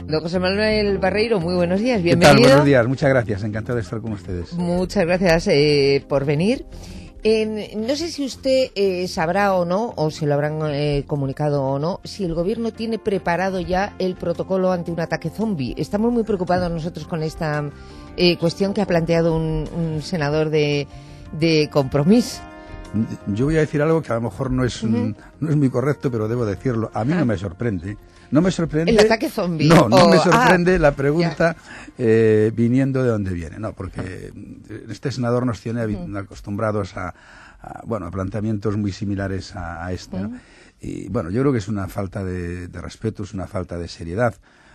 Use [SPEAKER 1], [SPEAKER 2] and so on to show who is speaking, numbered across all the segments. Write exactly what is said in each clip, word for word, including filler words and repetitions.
[SPEAKER 1] Don José Manuel Barreiro, muy buenos días,
[SPEAKER 2] bienvenido. ¿Qué tal? Buenos días, muchas gracias, encantado de estar con ustedes.
[SPEAKER 1] Muchas gracias eh, por venir. Eh, no sé si usted eh, sabrá o no, o se lo habrán eh, comunicado o no, si el gobierno tiene preparado ya el protocolo ante un ataque zombie. Estamos muy preocupados nosotros con esta eh, cuestión que ha planteado un, un senador de, de Compromís.
[SPEAKER 2] Yo voy a decir algo que a lo mejor no es, uh-huh. no es muy correcto, pero debo decirlo. A mí ah. no me sorprende. No me sorprende...
[SPEAKER 1] ¿El ataque zombie?
[SPEAKER 2] No, no
[SPEAKER 1] oh,
[SPEAKER 2] me sorprende
[SPEAKER 1] ah,
[SPEAKER 2] la pregunta eh, viniendo de dónde viene. No, porque este senador nos tiene uh-huh. acostumbrados a, a, bueno, a planteamientos muy similares a, a este, uh-huh. ¿no? Y bueno, yo creo que es una falta de, de respeto, es una falta de seriedad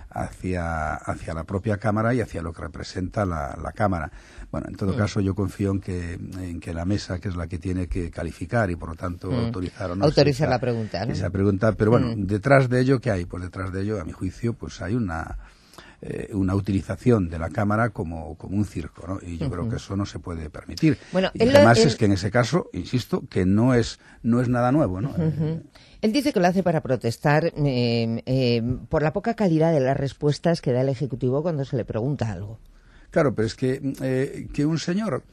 [SPEAKER 2] hacia, hacia la propia Cámara y hacia lo que representa la, la Cámara. Bueno, en todo mm. caso, yo confío en que, en que la mesa, que es la que tiene que calificar y, por lo tanto, mm. autorizar o no.
[SPEAKER 1] Autorizar esa, la pregunta, ¿no?
[SPEAKER 2] Esa pregunta, pero bueno, mm. detrás de ello, ¿qué hay? Pues detrás de ello, a mi juicio, pues hay una... Eh, una utilización de la Cámara como, como un circo, ¿no? Y yo uh-huh. creo que eso no se puede permitir.
[SPEAKER 1] Bueno,
[SPEAKER 2] y además él, es que en ese caso, insisto, que no es no es nada nuevo, ¿no?
[SPEAKER 1] Uh-huh. Eh, él dice que lo hace para protestar eh, eh, por la poca calidad de las respuestas que da el Ejecutivo cuando se le pregunta algo.
[SPEAKER 2] Claro, pero es que, eh, que un señor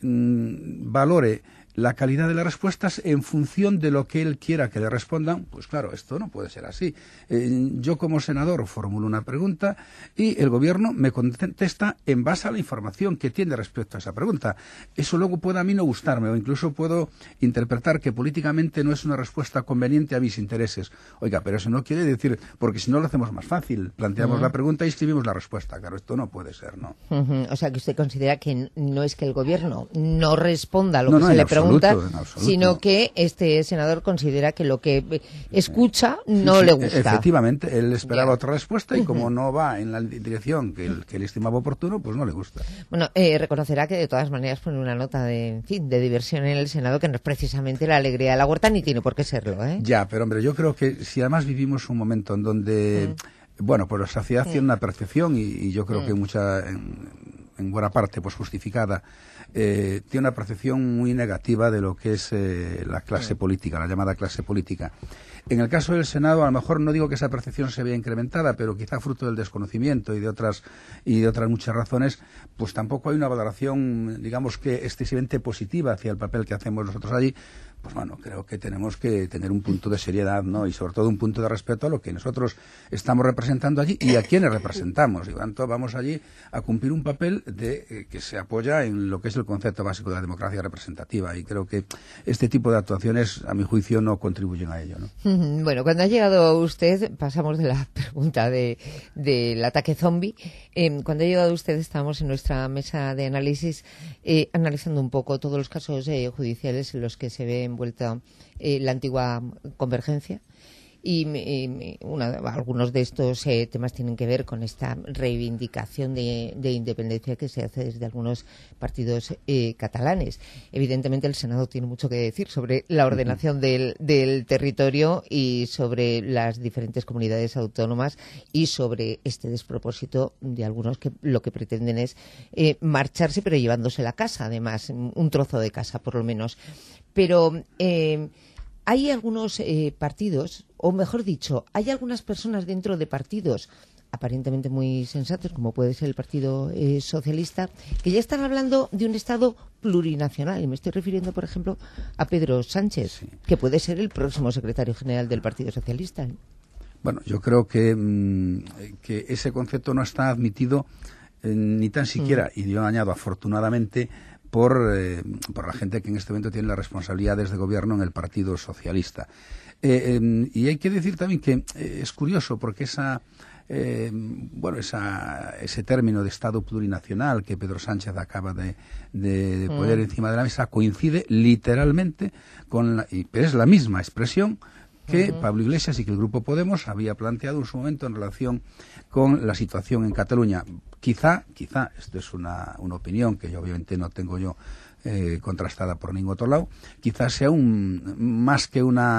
[SPEAKER 2] mmm, valore la calidad de las respuestas en función de lo que él quiera que le respondan, pues claro, esto no puede ser así. Eh, yo como senador formulo una pregunta y el gobierno me contesta en base a la información que tiene respecto a esa pregunta. Eso luego puede a mí no gustarme o incluso puedo interpretar que políticamente no es una respuesta conveniente a mis intereses. Oiga, pero eso no quiere decir, porque si no lo hacemos más fácil, planteamos uh-huh. la pregunta y escribimos la respuesta. Claro, esto no puede ser, ¿no?
[SPEAKER 1] Uh-huh. O sea, que usted considera que no es que el gobierno no responda a lo
[SPEAKER 2] no,
[SPEAKER 1] que
[SPEAKER 2] no,
[SPEAKER 1] se le
[SPEAKER 2] absoluto.
[SPEAKER 1] pregunta,
[SPEAKER 2] Absoluto.
[SPEAKER 1] sino que este senador considera que lo que escucha no sí, sí, le gusta.
[SPEAKER 2] Efectivamente, él esperaba ya. otra respuesta y como no va en la dirección que él, que él estimaba oportuno, pues no le gusta.
[SPEAKER 1] Bueno, eh, reconocerá que de todas maneras pone una nota de, en fin, de diversión en el Senado que no es precisamente la alegría de la huerta, ni tiene por qué serlo, ¿eh?
[SPEAKER 2] Ya, pero hombre, yo creo que si además vivimos un momento en donde, mm. bueno, pues la sociedad mm. tiene una percepción y, y yo creo mm. que mucha... En, en buena parte pues justificada, eh, tiene una percepción muy negativa de lo que es eh, la clase política, la llamada clase política. En el caso del Senado, a lo mejor no digo que esa percepción se vea incrementada, pero quizá fruto del desconocimiento y de otras y de otras muchas razones, pues tampoco hay una valoración, digamos que excesivamente positiva hacia el papel que hacemos nosotros allí. Pues bueno, creo que tenemos que tener un punto de seriedad, ¿no? Y sobre todo un punto de respeto a lo que nosotros estamos representando allí y a quienes representamos. Y por tanto vamos allí a cumplir un papel de eh, que se apoya en lo que es el concepto básico de la democracia representativa. Y creo que este tipo de actuaciones, a mi juicio, no contribuyen a ello, ¿no?
[SPEAKER 1] Bueno, cuando ha llegado usted, pasamos de la pregunta de, del ataque zombie. Eh, cuando ha llegado usted, estábamos en nuestra mesa de análisis eh, analizando un poco todos los casos eh, judiciales en los que se ve envuelta eh, la antigua Convergencia. Y eh, una, algunos de estos eh, temas tienen que ver con esta reivindicación de, de independencia que se hace desde algunos partidos eh, catalanes. Evidentemente el Senado tiene mucho que decir sobre la ordenación del, del territorio y sobre las diferentes comunidades autónomas y sobre este despropósito de algunos que lo que pretenden es eh, marcharse pero llevándose la casa, además, un trozo de casa por lo menos. Pero... Eh, Hay algunos eh, partidos, o mejor dicho, hay algunas personas dentro de partidos aparentemente muy sensatos, como puede ser el Partido eh, Socialista, que ya están hablando de un Estado plurinacional. Y me estoy refiriendo, por ejemplo, a Pedro Sánchez, sí. que puede ser el próximo secretario general del Partido Socialista, ¿eh?
[SPEAKER 2] Bueno, yo creo que, mmm, que ese concepto no está admitido eh, ni tan siquiera, mm. y yo añado afortunadamente, Por, eh, por la gente que en este momento tiene las responsabilidades de gobierno en el Partido Socialista. Eh, eh, y hay que decir también que eh, es curioso porque esa, eh, bueno, esa, ese término de Estado plurinacional que Pedro Sánchez acaba de, de, de poner mm. encima de la mesa coincide literalmente con la, y, pero es la misma expresión que uh-huh. Pablo Iglesias y que el Grupo Podemos había planteado en su momento en relación con la situación en Cataluña. Quizá, quizá, esto es una, una opinión que yo obviamente no tengo yo eh, contrastada por ningún otro lado, quizás sea un, más que una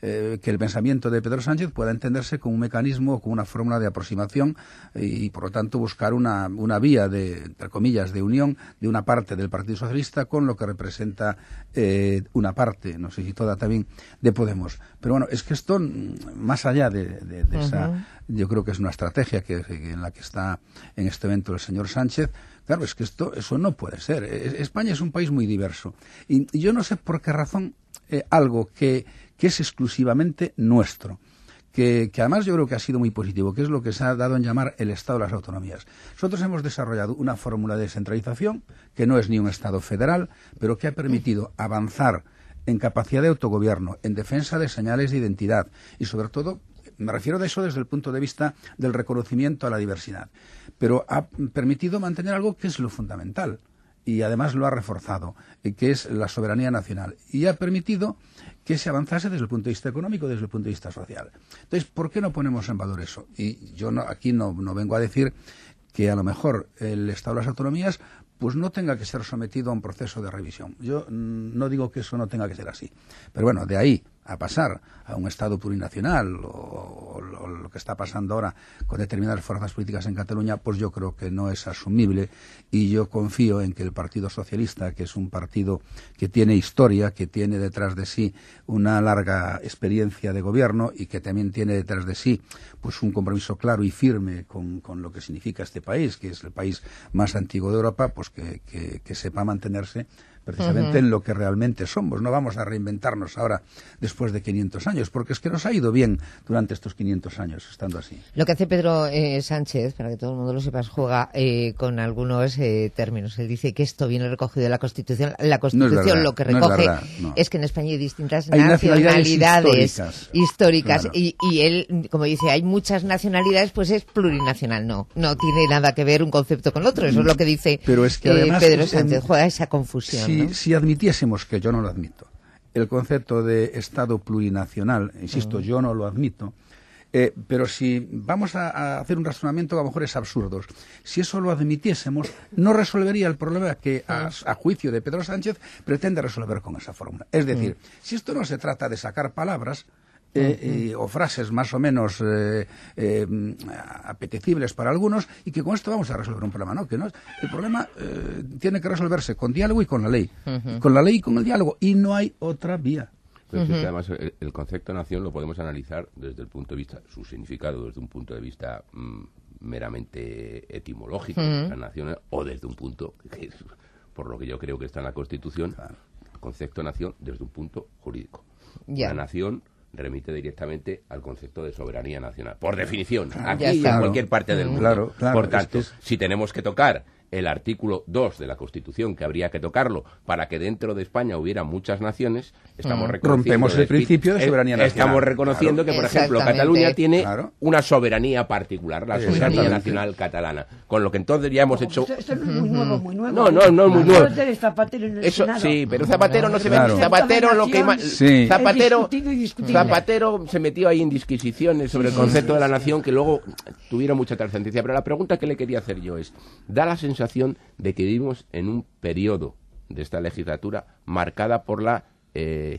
[SPEAKER 2] eh, que el pensamiento de Pedro Sánchez pueda entenderse como un mecanismo, como una fórmula de aproximación y, y por lo tanto, buscar una, una vía de, entre comillas, de unión de una parte del Partido Socialista con lo que representa eh, una parte, no sé si toda también, de Podemos. Pero bueno, es que esto, más allá de, de, de uh-huh. esa, yo creo que es una estrategia que, que en la que está en este momento el señor Sánchez. Claro, es que esto, eso no puede ser. España es un país muy diverso. Y, y yo no sé por qué razón eh, algo que, que es exclusivamente nuestro, que, que además yo creo que ha sido muy positivo, que es lo que se ha dado en llamar el Estado de las autonomías. Nosotros hemos desarrollado una fórmula de descentralización que no es ni un Estado federal, pero que ha permitido avanzar en capacidad de autogobierno, en defensa de señales de identidad y, sobre todo, me refiero a eso desde el punto de vista del reconocimiento a la diversidad, pero ha permitido mantener algo que es lo fundamental y además lo ha reforzado, que es la soberanía nacional, y ha permitido que se avanzase desde el punto de vista económico, desde el punto de vista social. Entonces, ¿por qué no ponemos en valor eso? Y yo no, aquí no, no vengo a decir que a lo mejor el Estado de las autonomías pues no tenga que ser sometido a un proceso de revisión. Yo mm, no digo que eso no tenga que ser así, pero bueno, de ahí a pasar a un Estado plurinacional o, o, o lo que está pasando ahora con determinadas fuerzas políticas en Cataluña, pues yo creo que no es asumible, y yo confío en que el Partido Socialista, que es un partido que tiene historia, que tiene detrás de sí una larga experiencia de gobierno y que también tiene detrás de sí pues un compromiso claro y firme con, con lo que significa este país, que es el país más antiguo de Europa, pues que, que, que sepa mantenerse precisamente uh-huh. en lo que realmente somos. No vamos a reinventarnos ahora después de quinientos años, porque es que nos ha ido bien durante estos quinientos años estando así.
[SPEAKER 1] Lo que hace Pedro eh, Sánchez, para que todo el mundo lo sepa, juega eh, con algunos eh, términos. Él dice que esto viene recogido de la Constitución. La Constitución no verdad, lo que recoge no es, verdad, no. es que en España hay distintas hay nacionalidades, nacionalidades históricas, históricas claro. y, y él, como dice, hay muchas nacionalidades, pues es plurinacional. No, no tiene nada que ver un concepto con otro. Eso es lo que dice
[SPEAKER 2] Pero es que
[SPEAKER 1] eh,
[SPEAKER 2] además,
[SPEAKER 1] Pedro Sánchez. En, juega esa confusión.
[SPEAKER 2] Si,
[SPEAKER 1] ¿no?
[SPEAKER 2] si admitiésemos, que yo no lo admito, el concepto de Estado plurinacional, insisto, uh-huh. yo no lo admito, eh, pero si vamos a, a hacer un razonamiento que a lo mejor es absurdo, si eso lo admitiésemos, no resolvería el problema que, a, a juicio de Pedro Sánchez, pretende resolver con esa fórmula. Es decir, uh-huh. si esto no se trata de sacar palabras, Eh, eh, o frases más o menos eh, eh, apetecibles para algunos, y que con esto vamos a resolver un problema, ¿no? Que no, el problema eh, tiene que resolverse con diálogo y con la ley, uh-huh. con la ley y con el diálogo, y no hay otra vía.
[SPEAKER 3] Pero uh-huh. es que además el, el concepto nación lo podemos analizar desde el punto de vista, su significado desde un punto de vista mmm, meramente etimológico, uh-huh. la nación, o desde un punto, que es, por lo que yo creo que está en la Constitución, claro. el concepto nación desde un punto jurídico. Yeah. La nación remite directamente al concepto de soberanía nacional, por definición, aquí y en cualquier parte del mundo. Claro, claro, por tanto, es... si tenemos que tocar el artículo dos de la Constitución, que habría que tocarlo para que dentro de España hubiera muchas naciones, estamos mm. reconociendo...
[SPEAKER 2] Rompemos el principio de soberanía nacional.
[SPEAKER 3] Estamos reconociendo claro. que, por ejemplo, Cataluña tiene claro. una soberanía particular, la soberanía nacional catalana, con lo que entonces ya hemos hecho...
[SPEAKER 4] Esto no es muy nuevo, muy nuevo.
[SPEAKER 3] No, no, no es muy nuevo.
[SPEAKER 4] Zapatero en el
[SPEAKER 3] Eso,
[SPEAKER 4] Senado.
[SPEAKER 3] sí, pero Zapatero no se metió... Claro. Zapatero lo que... Sí. Zapatero, Zapatero se metió ahí en disquisiciones sobre el concepto de la nación que luego tuvieron mucha trascendencia. Pero la pregunta que le quería hacer yo es, da la sensación de que vivimos en un periodo de esta legislatura marcada por la eh,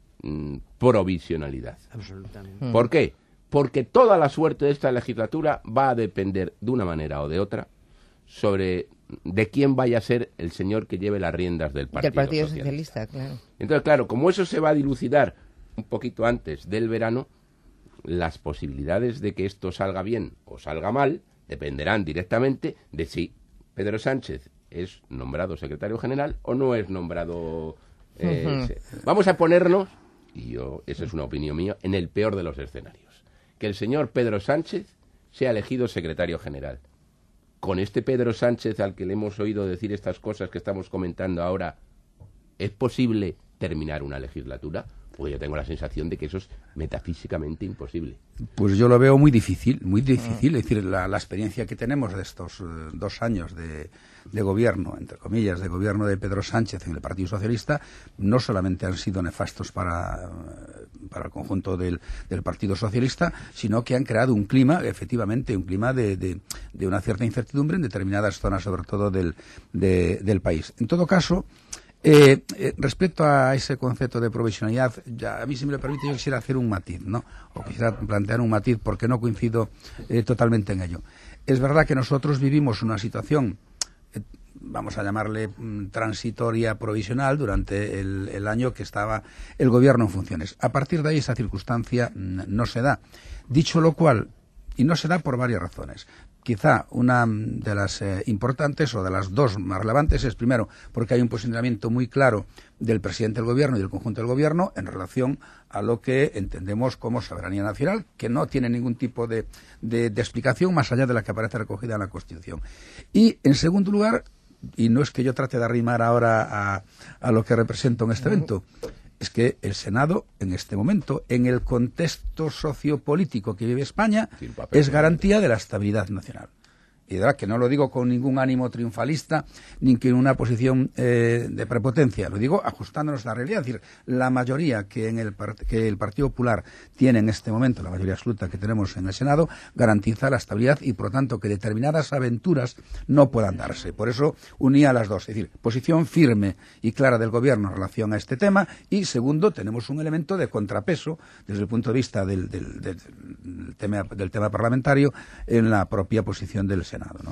[SPEAKER 3] provisionalidad.
[SPEAKER 4] Absolutamente.
[SPEAKER 3] ¿Por qué? Porque toda la suerte de esta legislatura va a depender de una manera o de otra sobre de quién vaya a ser el señor que lleve las riendas del Partido,
[SPEAKER 1] del partido
[SPEAKER 3] Socialista.
[SPEAKER 1] Socialista. Claro.
[SPEAKER 3] Entonces, claro, como eso se va a dilucidar un poquito antes del verano, las posibilidades de que esto salga bien o salga mal dependerán directamente de si Pedro Sánchez es nombrado secretario general o no es nombrado... Eh, uh-huh. Vamos a ponernos, y yo, esa es una opinión mía, en el peor de los escenarios. Que el señor Pedro Sánchez sea elegido secretario general. Con este Pedro Sánchez al que le hemos oído decir estas cosas que estamos comentando ahora, ¿es posible terminar una legislatura? Pues yo tengo la sensación de que eso es metafísicamente imposible.
[SPEAKER 2] Pues yo lo veo muy difícil, muy difícil. Es decir, la, la experiencia que tenemos de estos eh, dos años de, de gobierno, entre comillas, de gobierno de Pedro Sánchez en el Partido Socialista, no solamente han sido nefastos para, para el conjunto del, del Partido Socialista, sino que han creado un clima, efectivamente, un clima de, de, de una cierta incertidumbre en determinadas zonas, sobre todo del, de, del país. En todo caso, Eh, eh, respecto a ese concepto de provisionalidad, ya, a mí, si me lo permite, yo quisiera hacer un matiz, ¿no? O quisiera plantear un matiz porque no coincido eh, totalmente en ello. Es verdad que nosotros vivimos una situación, eh, vamos a llamarle mm, transitoria, provisional, durante el, el año que estaba el gobierno en funciones. A partir de ahí esa circunstancia mm, no se da. Dicho lo cual, y no se da por varias razones. Quizá una de las eh, importantes o de las dos más relevantes es, primero, porque hay un posicionamiento muy claro del presidente del gobierno y del conjunto del gobierno en relación a lo que entendemos como soberanía nacional, que no tiene ningún tipo de, de, de explicación más allá de la que aparece recogida en la Constitución. Y, en segundo lugar, y no es que yo trate de arrimar ahora a, a lo que represento en este evento, es que el Senado, en este momento, en el contexto sociopolítico que vive España, es garantía de la estabilidad nacional. Y de verdad que no lo digo con ningún ánimo triunfalista ni con una posición eh, de prepotencia, lo digo ajustándonos a la realidad. Es decir, la mayoría que, en el, que el Partido Popular tiene en este momento, la mayoría absoluta que tenemos en el Senado, garantiza la estabilidad y, por lo tanto, que determinadas aventuras no puedan darse. Por eso unía las dos, es decir, posición firme y clara del Gobierno en relación a este tema y, segundo, tenemos un elemento de contrapeso desde el punto de vista del, del, del, del, tema, del tema parlamentario en la propia posición del Senado. ¿No?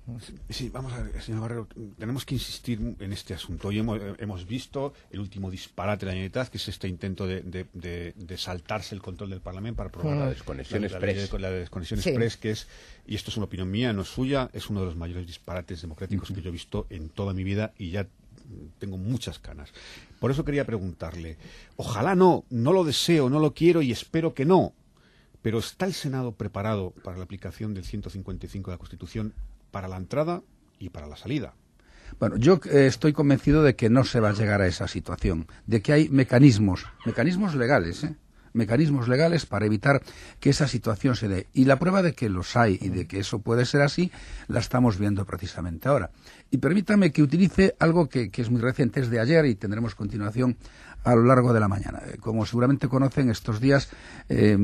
[SPEAKER 5] Sí, vamos a ver, señor Barrero, tenemos que insistir en este asunto. Hoy hemos, hemos visto el último disparate de la Generalitat, que es este intento de, de, de, de saltarse el control del Parlamento para aprobar
[SPEAKER 3] la desconexión
[SPEAKER 5] la,
[SPEAKER 3] express.
[SPEAKER 5] La, la, la desconexión
[SPEAKER 1] sí.
[SPEAKER 5] express, que es, y esto es una opinión mía, no es suya, es uno de los mayores disparates democráticos que yo he visto en toda mi vida y ya tengo muchas canas. Por eso quería preguntarle, ojalá no, no lo deseo, no lo quiero y espero que no, pero ¿está el Senado preparado para la aplicación del ciento cincuenta y cinco de la Constitución para la entrada y para la salida?
[SPEAKER 2] Bueno, yo eh, estoy convencido de que no se va a llegar a esa situación, de que hay mecanismos, mecanismos legales, ¿eh? mecanismos legales para evitar que esa situación se dé. Y la prueba de que los hay y de que eso puede ser así, la estamos viendo precisamente ahora. Y permítame que utilice algo que, que es muy reciente, es de ayer y tendremos continuación a lo largo de la mañana. Como seguramente conocen, estos días eh,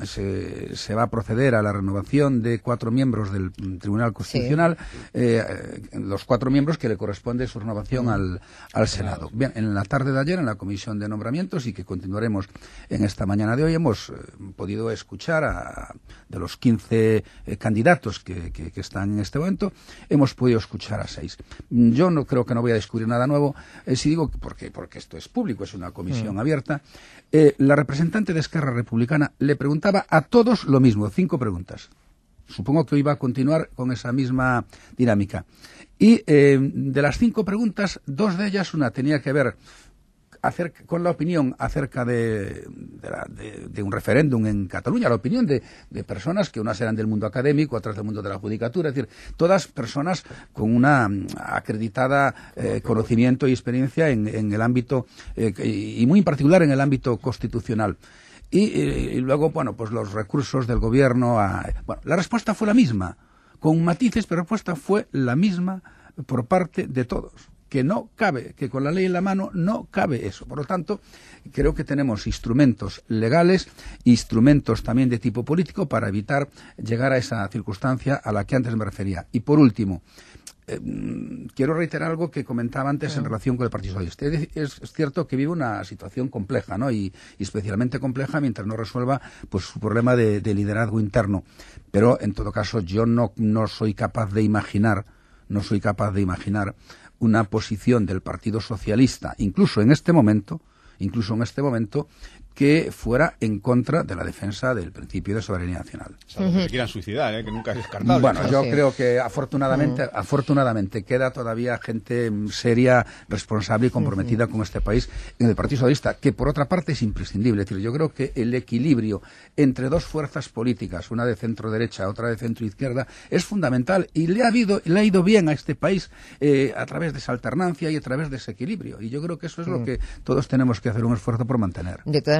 [SPEAKER 2] se, se va a proceder a la renovación de cuatro miembros del Tribunal Constitucional, sí. eh, los cuatro miembros que le corresponde su renovación mm. al, al Senado. Bien, en la tarde de ayer, en la Comisión de Nombramientos, y que continuaremos en esta mañana de hoy, hemos eh, podido escuchar a, de los quince eh, candidatos que, que, que están en este momento, hemos podido escuchar a seis. Yo no creo que no voy a descubrir nada nuevo, eh, si digo, porque, porque esto es público, es una comisión mm. abierta. Eh, la representante de Esquerra Republicana le preguntaba a todos lo mismo, cinco preguntas. Supongo que hoy va a continuar con esa misma dinámica. Y eh, de las cinco preguntas, dos de ellas, una tenía que ver acerca, con la opinión acerca de, de, la, de, de un referéndum en Cataluña, la opinión de, de personas que unas eran del mundo académico, otras del mundo de la judicatura, es decir, todas personas con una acreditada eh, conocimiento y experiencia en, en el ámbito, eh, y muy en particular en el ámbito constitucional. Y, y, y luego, bueno, pues los recursos del gobierno a... Bueno, la respuesta fue la misma, con matices, pero la respuesta fue la misma por parte de todos. Que no cabe, que con la ley en la mano no cabe eso. Por lo tanto, creo que tenemos instrumentos legales, instrumentos también de tipo político para evitar llegar a esa circunstancia a la que antes me refería. Y por último, eh, quiero reiterar algo que comentaba antes en relación con el Partido Socialista. Es, es, es cierto que vive una situación compleja, ¿no? Y, y especialmente compleja mientras no resuelva pues su problema de, de liderazgo interno. Pero, en todo caso, yo no, no soy capaz de imaginar, no soy capaz de imaginar una posición del Partido Socialista, incluso en este momento, incluso en este momento, que fuera en contra de la defensa del principio de soberanía nacional.
[SPEAKER 5] Salvo que se quieran suicidar, ¿eh? Que nunca es descartable.
[SPEAKER 2] Bueno,
[SPEAKER 5] claro.
[SPEAKER 2] yo
[SPEAKER 1] sí.
[SPEAKER 2] creo que afortunadamente, uh-huh. afortunadamente queda todavía gente seria, responsable y comprometida uh-huh. con este país en el Partido Socialista, que por otra parte es imprescindible. Es decir, yo creo que el equilibrio entre dos fuerzas políticas, una de centro derecha, otra de centro izquierda, es fundamental y le ha habido, le ha ido bien a este país eh, a través de esa alternancia y a través de ese equilibrio. Y yo creo que eso es uh-huh. lo que todos tenemos que hacer un esfuerzo por mantener.
[SPEAKER 1] De todas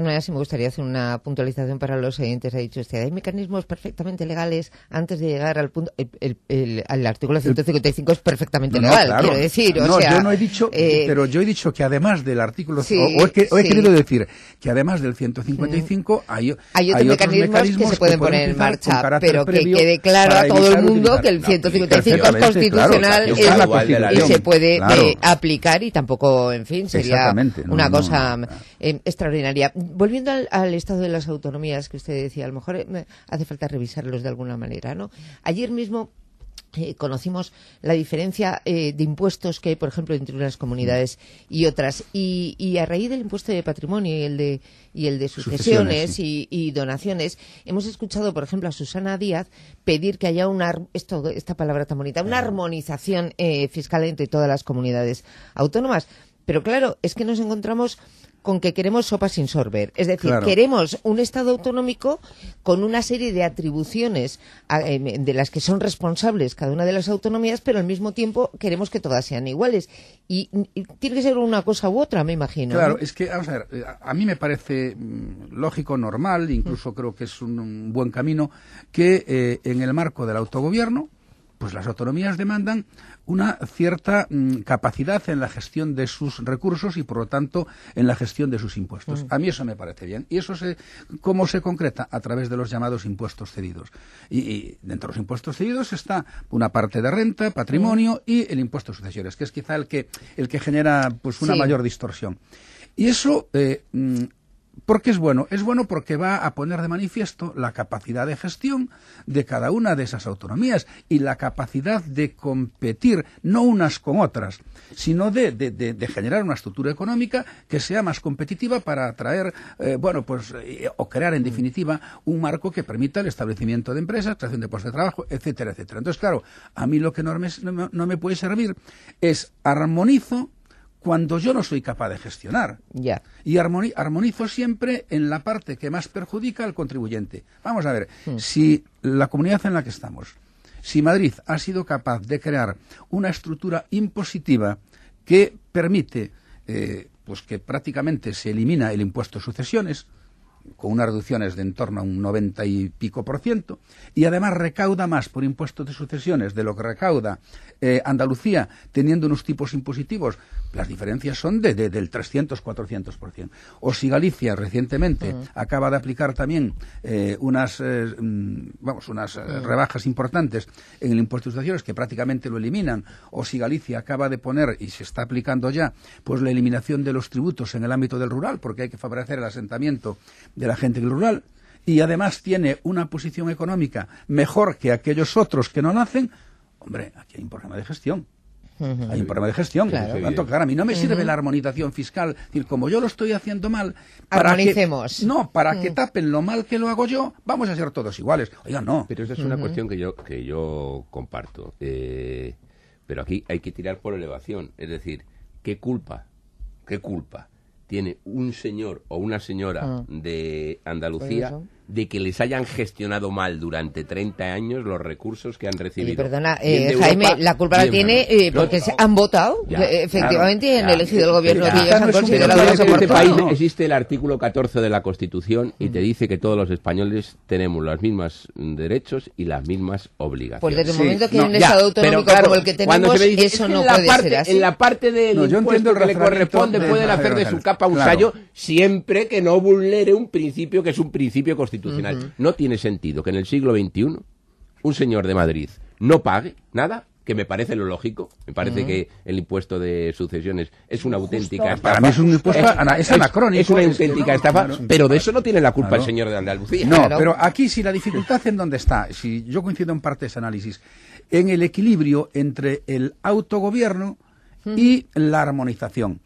[SPEAKER 1] maneras, sí me gustaría hacer una puntualización para los oyentes. Ha dicho usted, hay mecanismos perfectamente legales antes de llegar al punto... El, el, el, el artículo ciento cincuenta y cinco es perfectamente
[SPEAKER 2] no,
[SPEAKER 1] legal,
[SPEAKER 2] no, claro.
[SPEAKER 1] quiero decir. O
[SPEAKER 2] no,
[SPEAKER 1] sea,
[SPEAKER 2] yo no he dicho, eh, pero yo he dicho que además del artículo...
[SPEAKER 1] Sí,
[SPEAKER 2] o, o he, que, o he
[SPEAKER 1] sí.
[SPEAKER 2] querido decir que además del ciento cincuenta y cinco mm. hay,
[SPEAKER 1] hay,
[SPEAKER 2] hay
[SPEAKER 1] otros
[SPEAKER 2] otros
[SPEAKER 1] mecanismos,
[SPEAKER 2] mecanismos
[SPEAKER 1] que se pueden poner en marcha, pero que
[SPEAKER 2] previo
[SPEAKER 1] quede claro a todo el mundo
[SPEAKER 2] utilizar.
[SPEAKER 1] que el ciento cincuenta y cinco
[SPEAKER 2] No,
[SPEAKER 1] es constitucional
[SPEAKER 2] claro,
[SPEAKER 1] es,
[SPEAKER 2] es la
[SPEAKER 1] y se puede
[SPEAKER 2] claro.
[SPEAKER 1] eh, aplicar y tampoco, en fin, sería
[SPEAKER 2] no,
[SPEAKER 1] una
[SPEAKER 2] no,
[SPEAKER 1] cosa
[SPEAKER 2] no, no.
[SPEAKER 1] Eh, extraordinaria. Volviendo al, al estado de las autonomías que usted decía, a lo mejor eh, hace falta revisarlos de alguna manera, ¿no? Ayer mismo Eh, conocimos la diferencia eh, de impuestos que hay, por ejemplo, entre unas comunidades y otras. Y, y a raíz del impuesto de patrimonio y el de, y el de sucesiones, sucesiones sí. y, y donaciones, hemos escuchado, por ejemplo, a Susana Díaz pedir que haya una, esto, esta palabra tan bonita, una armonización eh, fiscal entre todas las comunidades autónomas. Pero claro, es que nos encontramos con que queremos sopa sin sorber. Es decir, claro. queremos un Estado autonómico con una serie de atribuciones a, eh, de las que son responsables cada una de las autonomías, pero al mismo tiempo queremos que todas sean iguales. Y, y tiene que ser una cosa u otra, me imagino.
[SPEAKER 2] Claro,
[SPEAKER 1] ¿no?
[SPEAKER 2] es que, vamos a ver, a, a mí me parece mm, lógico, normal, incluso mm. creo que es un, un buen camino, que eh, en el marco del autogobierno, pues las autonomías demandan una cierta mm, capacidad en la gestión de sus recursos y, por lo tanto, en la gestión de sus impuestos. Mm. A mí eso me parece bien. ¿Y eso se, cómo se concreta? A través de los llamados impuestos cedidos. Y, y dentro de los impuestos cedidos está una parte de renta, patrimonio mm. y el impuesto de sucesiones, que es quizá el que, el que genera pues una sí. mayor distorsión. Y eso... Eh, mm, ¿por qué es bueno? Es bueno porque va a poner de manifiesto la capacidad de gestión de cada una de esas autonomías y la capacidad de competir, no unas con otras, sino de, de, de, de generar una estructura económica que sea más competitiva para atraer, eh, bueno, pues, eh, o crear en definitiva un marco que permita el establecimiento de empresas, creación de puestos de trabajo, etcétera, etcétera. Entonces, claro, a mí lo que no me, no, no me puede servir es armonizo cuando yo no soy capaz de gestionar.
[SPEAKER 1] Yeah.
[SPEAKER 2] Y armoni armonizo siempre en la parte que más perjudica al contribuyente. Vamos a ver, mm. si la comunidad en la que estamos, si Madrid ha sido capaz de crear una estructura impositiva que permite eh, pues que prácticamente se elimina el impuesto de sucesiones, con unas reducciones de en torno a un noventa y pico por ciento, y además recauda más por impuestos de sucesiones de lo que recauda eh, Andalucía, teniendo unos tipos impositivos, las diferencias son de, de, del trescientos a cuatrocientos por ciento. O si Galicia recientemente uh-huh. acaba de aplicar también eh, unas, eh, vamos, unas uh-huh. rebajas importantes en el impuesto de sucesiones que prácticamente lo eliminan, o si Galicia acaba de poner, y se está aplicando ya, pues la eliminación de los tributos en el ámbito del rural, porque hay que favorecer el asentamiento de la gente rural, y además tiene una posición económica mejor que aquellos otros que no lo hacen, hombre, aquí hay un problema de gestión. Uh-huh. Hay un problema de gestión. Claro. Por lo tanto, claro, a mí no me sirve uh-huh. la armonización fiscal. Es decir, como yo lo estoy haciendo mal, para
[SPEAKER 1] armonicemos.
[SPEAKER 2] Que, no, para uh-huh. que tapen lo mal que lo hago yo, vamos a ser todos iguales. Oiga, no.
[SPEAKER 3] Pero esa es una uh-huh. cuestión que yo que yo comparto. Eh, pero aquí hay que tirar por elevación. Es decir, ¿qué culpa? ¿Qué culpa tiene un señor o una señora uh-huh. de Andalucía de que les hayan gestionado mal durante treinta años los recursos que han recibido?
[SPEAKER 1] Y perdona, eh, Jaime, la culpa la tiene eh, porque no, se han votado, ya, efectivamente, claro, y han ya, elegido el gobierno ya, que ellos han considerado más oportuno.
[SPEAKER 3] En este país existe el artículo catorce de la Constitución y te dice que todos los españoles tenemos los mismos derechos y las mismas obligaciones.
[SPEAKER 1] Pues desde el
[SPEAKER 3] sí,
[SPEAKER 1] momento que
[SPEAKER 3] no,
[SPEAKER 1] hay un Estado autonómico
[SPEAKER 3] claro,
[SPEAKER 1] como el que tenemos,
[SPEAKER 3] dice,
[SPEAKER 1] eso
[SPEAKER 3] es
[SPEAKER 1] no
[SPEAKER 3] puede
[SPEAKER 1] parte,
[SPEAKER 3] ser así. En la parte del no, impuesto que le corresponde pueden hacer de su capa un claro. sallo siempre que no vulnere un principio que es un principio constitucional. Uh-huh. No tiene sentido que en el siglo veintiuno un señor de Madrid no pague nada, que me parece lo lógico. Me parece uh-huh. que el impuesto de sucesiones es una auténtica Justo. estafa.
[SPEAKER 2] Para mí es un impuesto es, es anacrónico.
[SPEAKER 3] Es una auténtica es no, estafa, claro. pero de eso no tiene la culpa claro. el señor de Andalucía.
[SPEAKER 2] No,
[SPEAKER 3] claro.
[SPEAKER 2] pero aquí sí la dificultad en dónde está. Si yo coincido en parte de ese análisis, en el equilibrio entre el autogobierno uh-huh. y la armonización.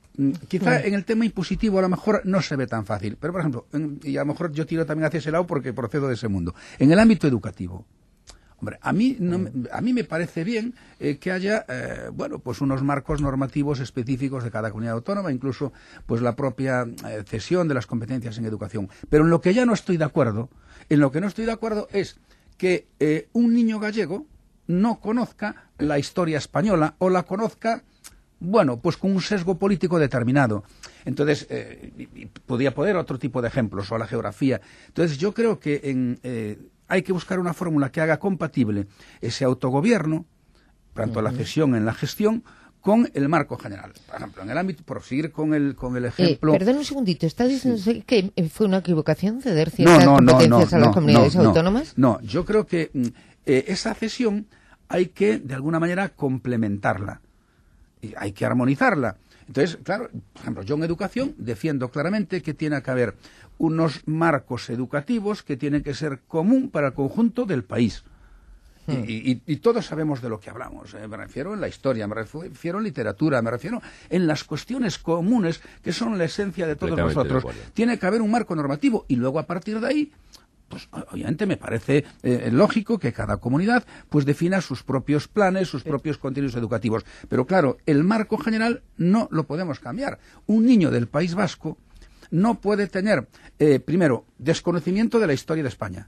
[SPEAKER 2] Quizá en el tema impositivo a lo mejor no se ve tan fácil, pero por ejemplo, en, y a lo mejor yo tiro también hacia ese lado porque procedo de ese mundo. En el ámbito educativo, hombre, a mí no, a mí me parece bien eh, que haya, eh, bueno, pues unos marcos normativos específicos de cada comunidad autónoma, incluso pues la propia eh, cesión de las competencias en educación. Pero en lo que ya no estoy de acuerdo, en lo que no estoy de acuerdo es que eh, un niño gallego no conozca la historia española o la conozca, bueno, pues con un sesgo político determinado. Entonces, eh, y, y podría poner otro tipo de ejemplos, o la geografía. Entonces, yo creo que en, eh, hay que buscar una fórmula que haga compatible ese autogobierno, tanto uh-huh. la cesión en la gestión, con el marco general. Por ejemplo, en el ámbito, por seguir con el, con el ejemplo...
[SPEAKER 1] Eh, perdón un segundito, ¿está diciendo sí. que fue una equivocación ceder ciertas
[SPEAKER 2] no, no,
[SPEAKER 1] competencias
[SPEAKER 2] no,
[SPEAKER 1] a las
[SPEAKER 2] no,
[SPEAKER 1] comunidades
[SPEAKER 2] no,
[SPEAKER 1] autónomas?
[SPEAKER 2] No, no, yo creo que eh, esa cesión hay que, de alguna manera, complementarla. Y hay que armonizarla. Entonces, claro, por ejemplo, yo en educación defiendo claramente que tiene que haber unos marcos educativos que tienen que ser común para el conjunto del país. Y, y, y todos sabemos de lo que hablamos. Eh, me refiero en la historia, me refiero en literatura, me refiero en las cuestiones comunes que son la esencia de todos nosotros. Tiene que haber un marco normativo y luego a partir de ahí, pues obviamente me parece eh, lógico que cada comunidad pues defina sus propios planes, sus propios contenidos educativos. Pero claro, el marco general no lo podemos cambiar. Un niño del País Vasco no puede tener, eh, primero, desconocimiento de la historia de España.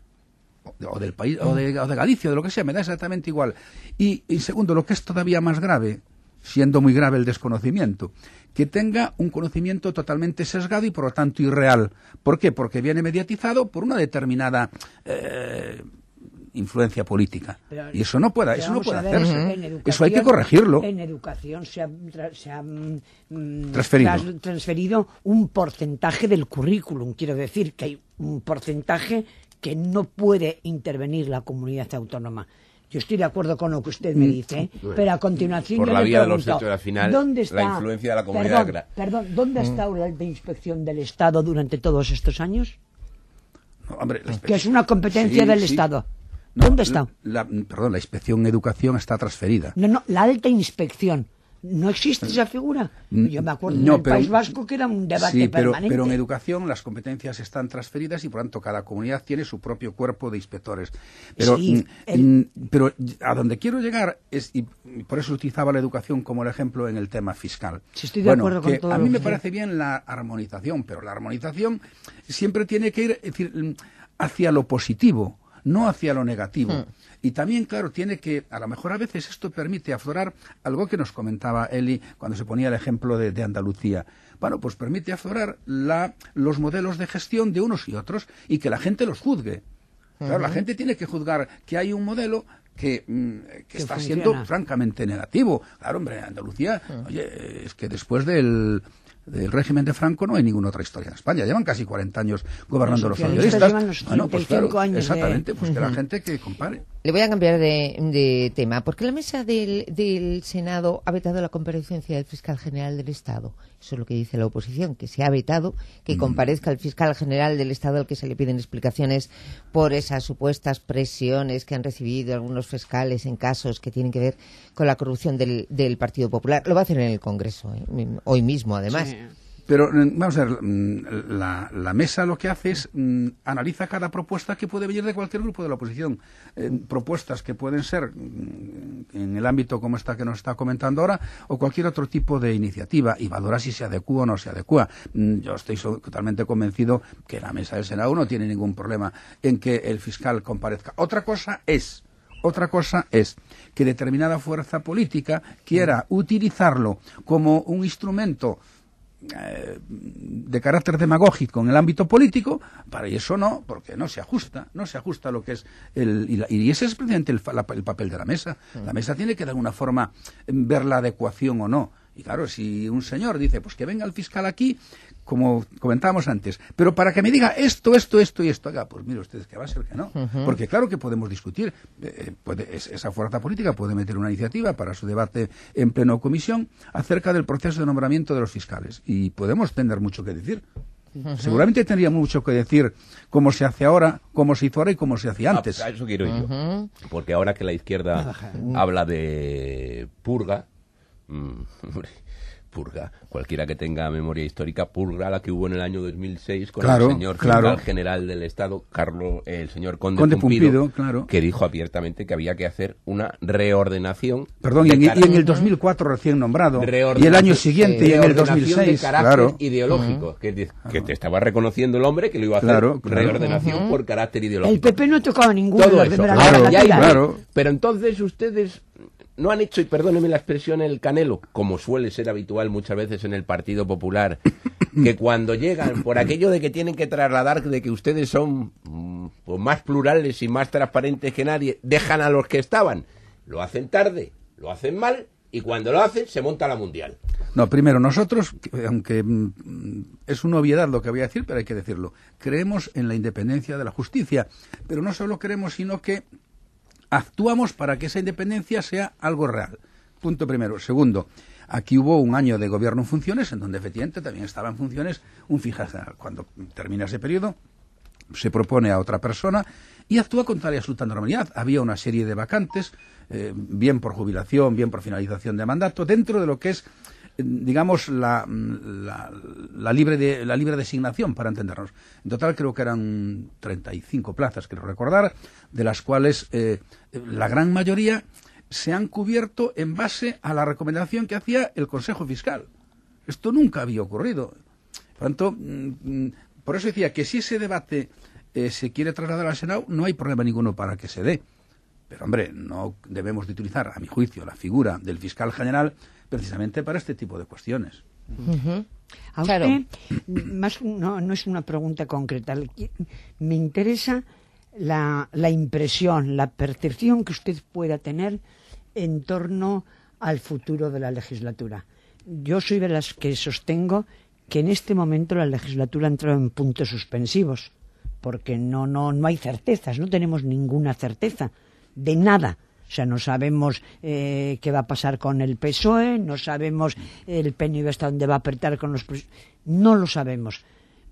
[SPEAKER 2] O del país, o de, o de Galicia, o de lo que sea, me da exactamente igual. Y, y segundo, lo que es todavía más grave, siendo muy grave el desconocimiento, que tenga un conocimiento totalmente sesgado y por lo tanto irreal. ¿Por qué? Porque viene mediatizado por una determinada eh, influencia política. Pero, y eso no puede, eso no puede hacerse. Eso hay que corregirlo.
[SPEAKER 4] En educación se ha, se ha mm,
[SPEAKER 2] transferido.
[SPEAKER 4] Tras, transferido un porcentaje del currículum. Quiero decir que hay un porcentaje que no puede intervenir la comunidad autónoma. Yo estoy de acuerdo con lo que usted me dice, bueno, pero a continuación
[SPEAKER 3] por
[SPEAKER 4] yo
[SPEAKER 3] la
[SPEAKER 4] le
[SPEAKER 3] vía
[SPEAKER 4] pregunto,
[SPEAKER 3] de los hechos al final,
[SPEAKER 4] ¿dónde está,
[SPEAKER 3] la influencia de la comunidad?
[SPEAKER 4] Perdón, perdón ¿dónde ha estado la alta inspección del Estado durante todos estos años?
[SPEAKER 2] No, hombre, la
[SPEAKER 4] que es una competencia
[SPEAKER 2] sí,
[SPEAKER 4] del
[SPEAKER 2] sí.
[SPEAKER 4] Estado.
[SPEAKER 2] No,
[SPEAKER 4] ¿Dónde está?
[SPEAKER 2] La, perdón, la inspección en educación está transferida.
[SPEAKER 4] No, no, la alta inspección. ¿No existe esa figura? Yo me acuerdo no, en el pero, País Vasco que era un debate
[SPEAKER 2] sí, pero,
[SPEAKER 4] permanente.
[SPEAKER 2] pero en educación las competencias están transferidas y por tanto cada comunidad tiene su propio cuerpo de inspectores. Pero,
[SPEAKER 4] sí,
[SPEAKER 2] el... pero a donde quiero llegar es, y por eso utilizaba la educación como el ejemplo en el tema fiscal.
[SPEAKER 4] Sí, estoy de
[SPEAKER 2] bueno,
[SPEAKER 4] acuerdo con todo.
[SPEAKER 2] A mí me
[SPEAKER 4] que...
[SPEAKER 2] parece bien la armonización, pero la armonización siempre tiene que ir es decir, hacia lo positivo, no hacia lo negativo. Hmm. Y también, claro, tiene que, a lo mejor a veces esto permite aflorar algo que nos comentaba Eli cuando se ponía el ejemplo de, de Andalucía. Bueno, pues permite aflorar la, los modelos de gestión de unos y otros y que la gente los juzgue. Claro, uh-huh. La gente tiene que juzgar que hay un modelo que, mm, que, que está funciona. Siendo francamente negativo. Claro, hombre, Andalucía, uh-huh. Oye, es que después del... del régimen de Franco no hay ninguna otra historia en España. Llevan casi cuarenta años gobernando los socialistas.
[SPEAKER 4] Los
[SPEAKER 2] bueno, pues claro,
[SPEAKER 4] años
[SPEAKER 2] exactamente,
[SPEAKER 4] de...
[SPEAKER 2] pues que la gente que compare.
[SPEAKER 1] Le voy a cambiar de, de tema, porque la mesa del, del Senado ha vetado la comparecencia del fiscal general del Estado. Eso es lo que dice la oposición, que se ha vetado que comparezca el fiscal general del Estado al que se le piden explicaciones por esas supuestas presiones que han recibido algunos fiscales en casos que tienen que ver con la corrupción del, del Partido Popular. Lo va a hacer en el Congreso, ¿eh? Hoy mismo, además.
[SPEAKER 4] Sí.
[SPEAKER 2] Pero vamos a ver, la, la mesa lo que hace es mm, analiza cada propuesta que puede venir de cualquier grupo de la oposición. Eh, propuestas que pueden ser mm, en el ámbito como esta que nos está comentando ahora o cualquier otro tipo de iniciativa y valora si se adecúa o no se adecúa. Mm, yo estoy so, totalmente convencido que la mesa del Senado no tiene ningún problema en que el fiscal comparezca. Otra cosa es... Otra cosa es que determinada fuerza política quiera utilizarlo como un instrumento eh, de carácter demagógico en el ámbito político, para eso no, porque no se ajusta, no se ajusta a lo que es el... Y, la, y ese es precisamente el, la, el papel de la mesa. La mesa tiene que de alguna forma ver la adecuación o no. Y claro, si un señor dice, pues que venga el fiscal aquí, como comentábamos antes, pero para que me diga esto, esto, esto y esto, oiga, pues mire ustedes que va a ser que no. Uh-huh. Porque claro que podemos discutir, eh, puede, es, esa fuerza política puede meter una iniciativa para su debate en pleno comisión acerca del proceso de nombramiento de los fiscales. Y podemos tener mucho que decir. Uh-huh. Seguramente tendría mucho que decir cómo se hace ahora, cómo se hizo ahora y cómo se hacía antes.
[SPEAKER 3] Ah, eso quiero yo.
[SPEAKER 1] Uh-huh.
[SPEAKER 3] Porque ahora que la izquierda uh-huh. habla de purga, mmm, purga, cualquiera que tenga memoria histórica, purga la que hubo en el año dos mil seis con
[SPEAKER 2] claro,
[SPEAKER 3] el señor
[SPEAKER 2] claro.
[SPEAKER 3] fiscal general del Estado, Carlos, eh, el señor Conde,
[SPEAKER 2] Conde
[SPEAKER 3] Pumpido,
[SPEAKER 2] Pumpido claro.
[SPEAKER 3] que dijo abiertamente que había que hacer una reordenación.
[SPEAKER 2] Perdón, y en, y en el dos mil cuatro recién nombrado, y el año siguiente, y en el dos mil seis,
[SPEAKER 3] de carácter
[SPEAKER 2] claro.
[SPEAKER 3] ideológico, uh-huh. que, que te estaba reconociendo el hombre que lo iba a hacer,
[SPEAKER 2] claro, claro.
[SPEAKER 3] reordenación uh-huh. por carácter ideológico.
[SPEAKER 4] El P P no tocaba ninguno
[SPEAKER 3] Todo
[SPEAKER 4] de los
[SPEAKER 3] eso,
[SPEAKER 4] de la
[SPEAKER 3] claro, ya hay,
[SPEAKER 2] claro.
[SPEAKER 3] Pero entonces ustedes... no han hecho, y perdónenme la expresión, el canelo, como suele ser habitual muchas veces en el Partido Popular, que cuando llegan, por aquello de que tienen que trasladar de que ustedes son mm, pues más plurales y más transparentes que nadie, dejan a los que estaban. Lo hacen tarde, lo hacen mal, y cuando lo hacen se monta la mundial.
[SPEAKER 2] No, primero, nosotros, aunque mm, es una obviedad lo que voy a decir, pero hay que decirlo, creemos en la independencia de la justicia, pero no solo creemos, sino que actuamos para que esa independencia sea algo real. Punto primero. Segundo, aquí hubo un año de gobierno en funciones, en donde efectivamente también estaba en funciones un fiscal general. Cuando termina ese periodo, se propone a otra persona y actúa con toda la absoluta normalidad. Había una serie de vacantes, eh, bien por jubilación, bien por finalización de mandato, dentro de lo que es, eh, digamos, la, la, la, libre de, la libre designación, para entendernos. En total creo que eran treinta y cinco plazas, quiero recordar, de las cuales eh, la gran mayoría se han cubierto en base a la recomendación que hacía el Consejo Fiscal. Esto nunca había ocurrido. Por tanto, mm, por eso decía que si ese debate eh, se quiere trasladar al Senado, no hay problema ninguno para que se dé. Pero, hombre, no debemos de utilizar, a mi juicio, la figura del fiscal general precisamente para este tipo de cuestiones.
[SPEAKER 4] Uh-huh. A
[SPEAKER 1] Claro.
[SPEAKER 4] usted, más, no, no es una pregunta concreta. Me interesa la, la impresión, la percepción que usted pueda tener en torno al futuro de la legislatura. Yo soy de las que sostengo que en este momento la legislatura ha entrado en puntos suspensivos, porque no, no, no hay certezas, no tenemos ninguna certeza de nada. O sea, no sabemos eh, qué va a pasar con el P S O E, no sabemos el P N V hasta dónde va a apretar con los... No lo sabemos.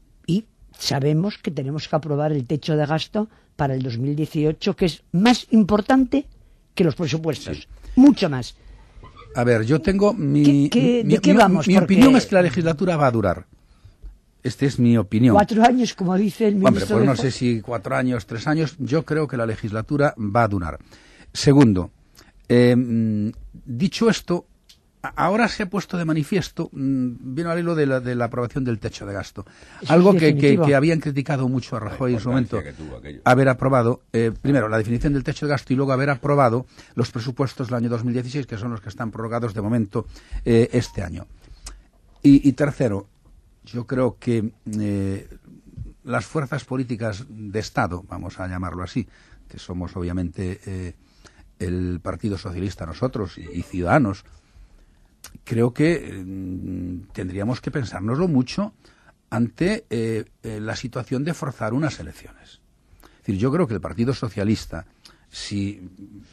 [SPEAKER 4] Y sabemos que tenemos que aprobar el techo de gasto para el dos mil dieciocho, que es más importante que los presupuestos. Sí. Mucho más.
[SPEAKER 2] A ver, yo tengo mi...
[SPEAKER 4] ¿Qué, qué,
[SPEAKER 2] mi,
[SPEAKER 4] ¿De qué
[SPEAKER 2] mi,
[SPEAKER 4] vamos?
[SPEAKER 2] Mi
[SPEAKER 4] Porque...
[SPEAKER 2] opinión es que la legislatura va a durar. Esta es mi opinión.
[SPEAKER 4] Cuatro años, como dice el ministro.
[SPEAKER 2] Hombre, pues
[SPEAKER 4] de...
[SPEAKER 2] no sé si cuatro años, tres años. Yo creo que la legislatura va a durar. Segundo, eh, dicho esto, ahora se ha puesto de manifiesto, mmm, vino al hilo de la, de la aprobación del techo de gasto. Eso algo que, que, que habían criticado mucho a Rajoy en su momento, haber aprobado, eh, primero, la definición del techo de gasto y luego haber aprobado los presupuestos del año dos mil dieciséis, que son los que están prorrogados de momento eh, este año. Y, y tercero, yo creo que eh, las fuerzas políticas de Estado, vamos a llamarlo así, que somos obviamente eh, el Partido Socialista nosotros y, y Ciudadanos, creo que eh, tendríamos que pensárnoslo mucho ante eh, eh, la situación de forzar unas elecciones. Es decir, yo creo que el Partido Socialista, si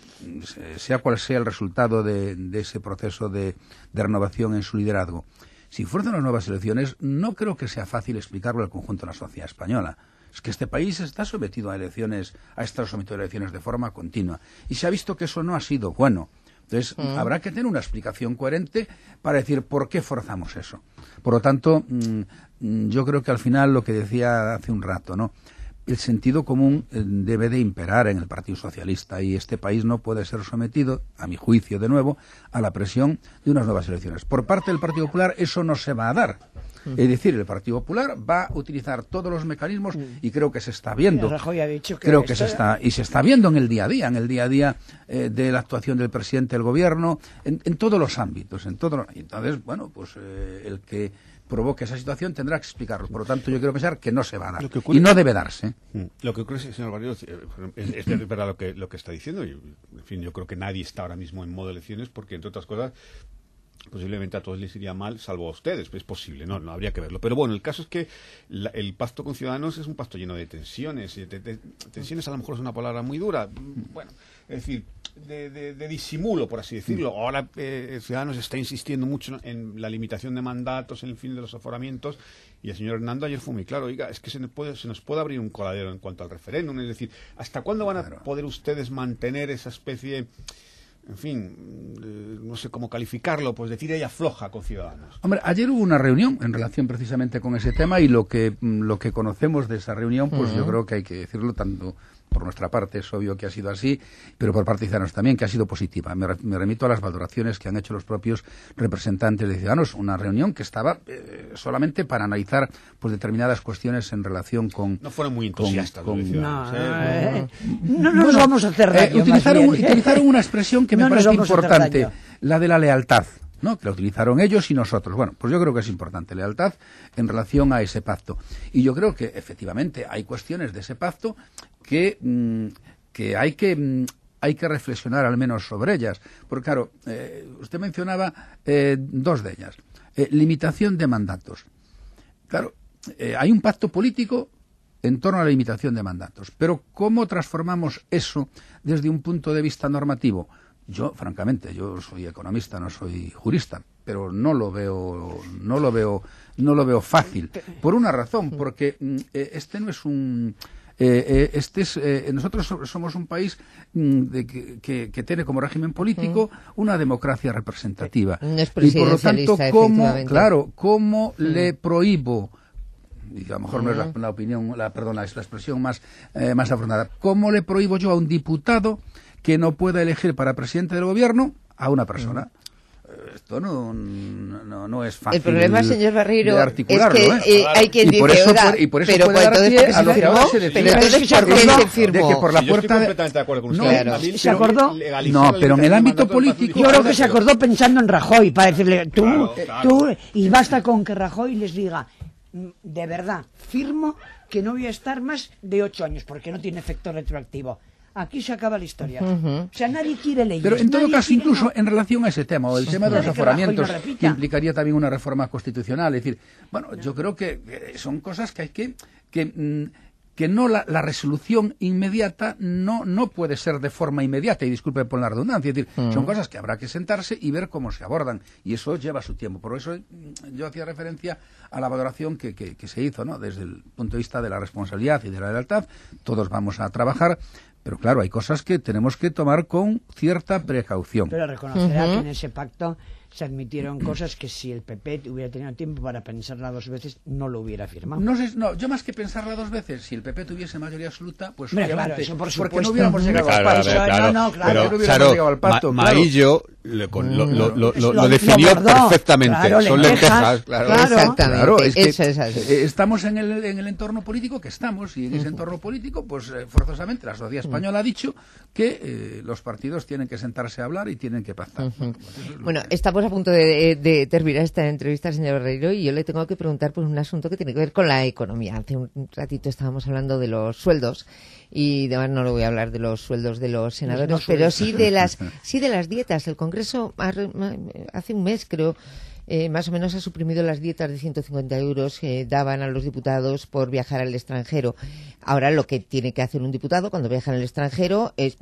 [SPEAKER 2] sea cual sea el resultado de, de ese proceso de, de renovación en su liderazgo, si fuerzan las nuevas elecciones, no creo que sea fácil explicarlo al conjunto de la sociedad española. Es que este país está sometido a elecciones, ha estado sometido a elecciones de forma continua. Y se ha visto que eso no ha sido bueno. Entonces, mm. habrá que tener una explicación coherente para decir por qué forzamos eso. Por lo tanto, mmm, yo creo que al final lo que decía hace un rato, ¿no? El sentido común eh, debe de imperar en el Partido Socialista y este país no puede ser sometido, a mi juicio de nuevo, a la presión de unas nuevas elecciones. Por parte del Partido Popular eso no se va a dar. Es decir, el Partido Popular va a utilizar todos los mecanismos y creo que se está viendo.
[SPEAKER 4] Rajoy ha dicho que
[SPEAKER 2] creo que se está y se está viendo en el día a día, en el día a día eh, de la actuación del presidente del gobierno, en, en todos los ámbitos, en todos. Entonces, bueno, pues eh, el que provoque esa situación tendrá que explicarlo. Por lo tanto, yo quiero pensar que no se va a dar ocurre, y no debe darse.
[SPEAKER 5] Lo que ocurre, señor Barrio, es, es, es verdad lo que lo que está diciendo. Y, en fin, yo creo que nadie está ahora mismo en modo de elecciones porque, entre otras cosas, posiblemente a todos les iría mal, salvo a ustedes, pues es posible, no, no habría que verlo. Pero bueno, el caso es que la, el pacto con Ciudadanos es un pacto lleno de tensiones. De, de, de, tensiones a lo mejor es una palabra muy dura, bueno, es decir, de, de, de disimulo, por así decirlo. Ahora eh, Ciudadanos está insistiendo mucho en la limitación de mandatos, en el fin de los aforamientos, y el señor Hernando ayer fue muy claro, oiga, es que se nos puede, se nos puede abrir un coladero en cuanto al referéndum, es decir, ¿hasta cuándo van a poder ustedes mantener esa especie... En fin, no sé cómo calificarlo, pues de tira y afloja con Ciudadanos?
[SPEAKER 2] Hombre, ayer hubo una reunión en relación precisamente con ese tema y lo que lo que conocemos de esa reunión, pues uh-huh. yo creo que hay que decirlo tanto por nuestra parte, es obvio que ha sido así, pero por parte de Ciudadanos también, que ha sido positiva. Me, re, me remito a las valoraciones que han hecho los propios representantes de Ciudadanos, una reunión que estaba eh, solamente para analizar pues determinadas cuestiones en relación con...
[SPEAKER 5] No fueron muy entusiastas
[SPEAKER 2] con, con,
[SPEAKER 5] Ciudadanos,
[SPEAKER 4] no,
[SPEAKER 5] ¿eh?
[SPEAKER 4] no, no, no nos vamos a hacer daño,
[SPEAKER 2] eh, utilizaron, utilizaron una expresión que me no parece importante, la de la lealtad. ¿no? Que la utilizaron ellos y nosotros. Bueno, pues yo creo que es importante lealtad en relación a ese pacto. Y yo creo que efectivamente hay cuestiones de ese pacto que, mmm, que hay que... Mmm, hay que reflexionar al menos sobre ellas. Porque claro, eh, usted mencionaba eh, dos de ellas. Eh, limitación de mandatos. Claro, eh, hay un pacto político en torno a la limitación de mandatos. Pero ¿cómo transformamos eso desde un punto de vista normativo? Yo, francamente, yo soy economista, no soy jurista, pero no lo veo, no lo veo, no lo veo fácil. Por una razón, porque eh, este no es un... Eh, eh, este es, eh, nosotros somos un país mm, de que, que, que tiene como régimen político una democracia representativa.
[SPEAKER 1] No es
[SPEAKER 2] y por lo tanto, ¿cómo, claro, cómo
[SPEAKER 1] mm.
[SPEAKER 2] le prohíbo, y a lo mejor mm. no es la, la opinión, la, perdón, la, la expresión más, eh, más afortunada, cómo le prohíbo yo a un diputado que no pueda elegir para presidente del gobierno a una persona? Mm. Esto no, no, no es fácil.
[SPEAKER 1] El problema, señor Barreiro,
[SPEAKER 2] de articularlo,
[SPEAKER 1] es que
[SPEAKER 2] ¿eh?
[SPEAKER 1] eh, hay quien
[SPEAKER 2] y por
[SPEAKER 1] dice,
[SPEAKER 2] eso,
[SPEAKER 1] oiga,
[SPEAKER 2] y por eso
[SPEAKER 1] pero
[SPEAKER 2] puede dar pie a lo que ahora se decide.
[SPEAKER 1] Pero entonces, ¿por qué se firmó?
[SPEAKER 2] De que por la
[SPEAKER 5] sí, yo
[SPEAKER 2] puerta
[SPEAKER 5] estoy completamente de acuerdo con usted.
[SPEAKER 2] No,
[SPEAKER 1] claro.
[SPEAKER 4] ¿Se acordó?
[SPEAKER 2] No, pero en el ámbito político...
[SPEAKER 4] Yo creo que se acordó pensando en Rajoy, para decirle, tú,
[SPEAKER 5] claro, claro.
[SPEAKER 4] tú, y basta con que Rajoy les diga, de verdad, firmo que no voy a estar más de ocho años, porque no tiene efecto retroactivo. Aquí se acaba la historia. Uh-huh. O sea, nadie quiere leyes.
[SPEAKER 2] Pero en todo
[SPEAKER 4] nadie
[SPEAKER 2] caso,
[SPEAKER 4] quiere,
[SPEAKER 2] incluso
[SPEAKER 4] no.
[SPEAKER 2] en relación a ese tema, o el tema de los
[SPEAKER 4] que
[SPEAKER 2] aforamientos,
[SPEAKER 4] no
[SPEAKER 2] que implicaría también una reforma constitucional. Es decir, bueno, yo creo que son cosas que hay que... que que no la, la resolución inmediata no, no puede ser de forma inmediata, y disculpe por la redundancia, es decir, uh-huh. son cosas que habrá que sentarse y ver cómo se abordan, y eso lleva su tiempo. Por eso yo hacía referencia a la valoración que, que, que se hizo, ¿no? Desde el punto de vista de la responsabilidad y de la lealtad. Todos vamos a trabajar, pero claro, hay cosas que tenemos que tomar con cierta precaución.
[SPEAKER 4] Pero reconocerá
[SPEAKER 1] uh-huh.
[SPEAKER 4] que en ese pacto se admitieron cosas que si el P P hubiera tenido tiempo para pensarla dos veces, no lo hubiera firmado.
[SPEAKER 2] No sé, no, yo más que pensarla dos veces, si el P P tuviese mayoría absoluta, pues
[SPEAKER 4] Hombre, claro, eso por
[SPEAKER 2] porque
[SPEAKER 4] supuesto.
[SPEAKER 2] no hubiéramos llegado
[SPEAKER 5] claro,
[SPEAKER 2] al pacto.
[SPEAKER 5] claro,
[SPEAKER 4] no, no, claro.
[SPEAKER 5] Pero,
[SPEAKER 2] no hubiéramos
[SPEAKER 5] claro,
[SPEAKER 2] llegado al pacto,
[SPEAKER 5] Ma-
[SPEAKER 2] claro.
[SPEAKER 5] Maillo lo, con- lo, lo, lo, lo,
[SPEAKER 4] Lo-
[SPEAKER 5] lo definió
[SPEAKER 4] lo guardó.
[SPEAKER 5] perfectamente.
[SPEAKER 4] Claro,
[SPEAKER 5] Son
[SPEAKER 4] lentejas,
[SPEAKER 5] lentejas, claro.
[SPEAKER 4] claro.
[SPEAKER 1] Exactamente,
[SPEAKER 2] Claro, es que
[SPEAKER 1] eso es así.
[SPEAKER 2] eh, estamos en el, en el entorno político que estamos, y en ese entorno político, pues eh, forzosamente la sociedad española ha dicho que eh, los partidos tienen que sentarse a hablar y tienen que pactar.
[SPEAKER 1] Uh-huh.
[SPEAKER 2] Bueno, pues eso es lo
[SPEAKER 1] Bueno,
[SPEAKER 2] que-
[SPEAKER 1] estamos a punto de, de terminar esta entrevista, señor Barreiro, y yo le tengo que preguntar por un asunto que tiene que ver con la economía. Hace un ratito estábamos hablando de los sueldos, y además no le voy a hablar de los sueldos de los senadores,
[SPEAKER 4] no
[SPEAKER 1] pero
[SPEAKER 4] sueldos.
[SPEAKER 1] sí de las sí de las dietas. El Congreso ha re- hace un mes, creo, Eh, más o menos ha suprimido las dietas de ciento cincuenta euros que daban a los diputados por viajar al extranjero. Ahora lo que tiene que hacer un diputado cuando viaja al extranjero es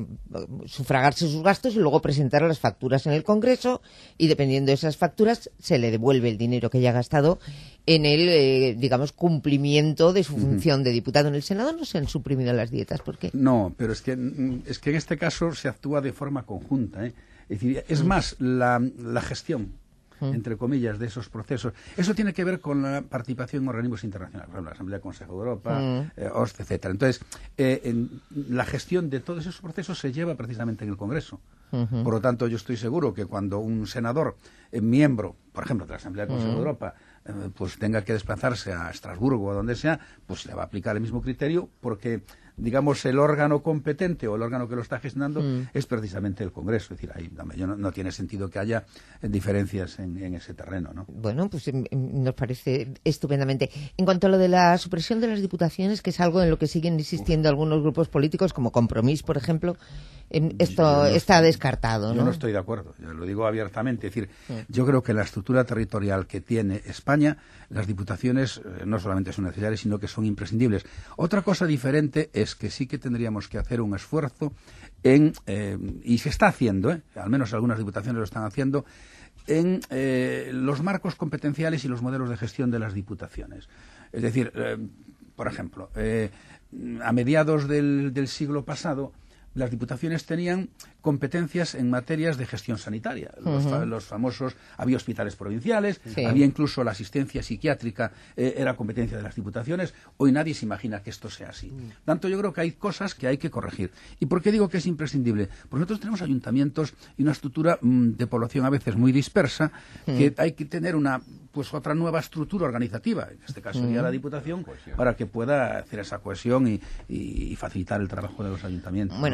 [SPEAKER 1] mm, sufragarse sus gastos y luego presentar las facturas en el Congreso, y dependiendo de esas facturas se le devuelve el dinero que haya gastado en el, eh, digamos, cumplimiento de su función de diputado. En el Senado no se han suprimido las dietas. ¿Por qué?
[SPEAKER 2] No, pero es que, es que en este caso se actúa de forma conjunta, ¿eh? Es decir, es más, la, la gestión, entre comillas, de esos procesos. Eso tiene que ver con la participación en organismos internacionales, por ejemplo, la Asamblea del Consejo de Europa, mm. eh, O S C E, etcétera. Entonces, eh, en, la gestión de todos esos procesos se lleva precisamente en el Congreso. Uh-huh. Por lo tanto, yo estoy seguro que cuando un senador, eh, miembro, por ejemplo, de la Asamblea del Consejo uh-huh. de Europa, eh, pues tenga que desplazarse a Estrasburgo o a donde sea, pues se le va a aplicar el mismo criterio, porque digamos, el órgano competente o el órgano que lo está gestionando mm. es precisamente el Congreso. Es decir, ahí no, no tiene sentido que haya diferencias en, en ese terreno, ¿no?
[SPEAKER 1] Bueno, pues nos parece estupendamente. En cuanto a lo de la supresión de las diputaciones, que es algo en lo que siguen insistiendo Uf. algunos grupos políticos, como Compromís, por ejemplo, esto no está estoy, descartado, ¿no?
[SPEAKER 2] Yo no estoy de acuerdo, yo lo digo abiertamente. Es decir, sí. yo creo que la estructura territorial que tiene España, las diputaciones eh, no solamente son necesarias, sino que son imprescindibles. Otra cosa diferente es que sí que tendríamos que hacer un esfuerzo en, eh, y se está haciendo, eh, al menos algunas diputaciones lo están haciendo, en eh, los marcos competenciales y los modelos de gestión de las diputaciones. Es decir, eh, por ejemplo, eh, a mediados del, del siglo pasado, las diputaciones tenían competencias en materias de gestión sanitaria. Los, uh-huh. fa- los famosos, había hospitales provinciales, sí. había incluso la asistencia psiquiátrica, eh, era competencia de las diputaciones. Hoy nadie se imagina que esto sea así. Uh-huh. Tanto yo creo que hay cosas que hay que corregir. ¿Y por qué digo que es imprescindible? Porque nosotros tenemos ayuntamientos y una estructura mmm, de población a veces muy dispersa, uh-huh. que hay que tener una pues otra nueva estructura organizativa, en este caso sería uh-huh. la Diputación, cohesión. Para que pueda hacer esa cohesión y, y, y facilitar el trabajo de los ayuntamientos.
[SPEAKER 1] Bueno,